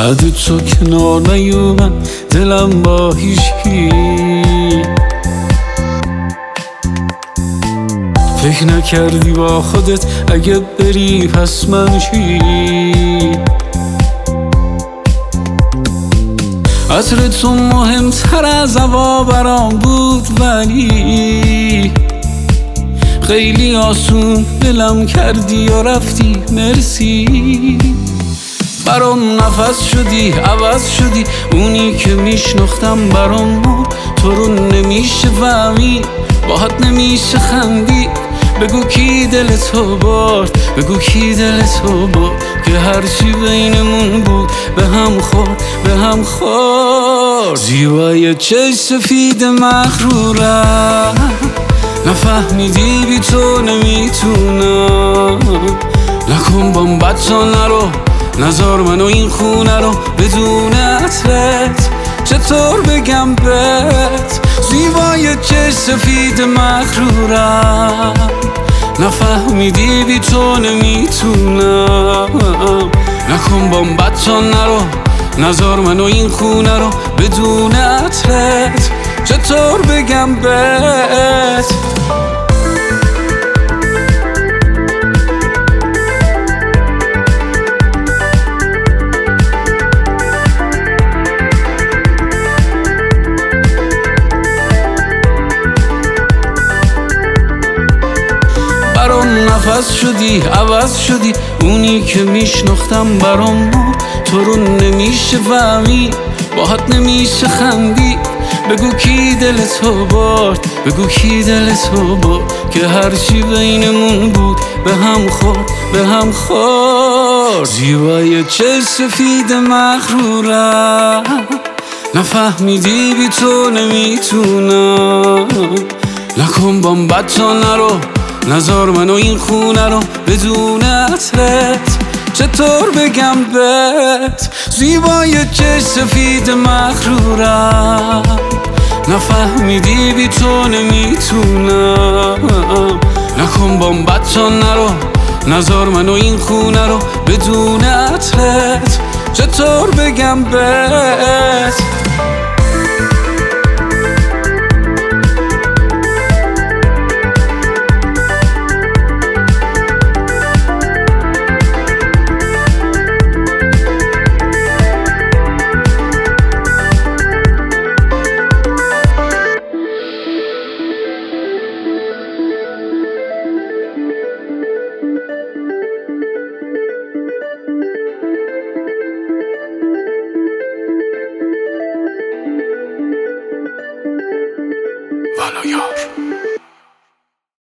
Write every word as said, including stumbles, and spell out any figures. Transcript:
بعد تو کنار نیومد دلم با هیچکی. فکر نکردی با خودت اگه بری پس من چی؟ عطر تو مهمتر از هوا برام بود، ولی خیلی آسون دلم کردی و رفتی. مرسی برام نفس شدی، عوض شدی، اونی که میشناختم برام بود. تو رو نمیشه فهمید، باهات نمیشه خندید. بگو کی دل تو برد، بگو کی دل تو برد که هرچی بینمون بود به هم خورد، به هم خورد. زیبای چشم سفید مغرورم، نفهمیدی بی تو نمیتونم. نکن بام بچه نرو، نذار منو این خونه رو بدون عطرت. چطور بگم بهت زیبای چشم سفید مغرورم، نفهمیدی بی تو نمیتونم. نکن بام بچه نرو، نذار منو این خونه رو بدون عطرت. چطور بگم بهت برام نفس شدی، عوض شدی، اونی که میشناختم برام بود. تو رو نمیشه فهمید، باهات نمیشه خندید. بگو کی دل تو برد، بگو کی دل تو برد که هرچی بینمون بود به هم خورد، به هم خورد. زیبای چشم سفید مغرورم، نفهمیدی بی تو نمیتونم. نکن بام بچه نرو، نذار منو این خونه رو بدون عطرت. چطور بگم بهت زیبای چشم سفید مغرورم، نفهمیدی بی تو نمیتونم. نکن بام بچه نرو، نذار منو این خونه رو بدون عطرت. چطور بگم بهت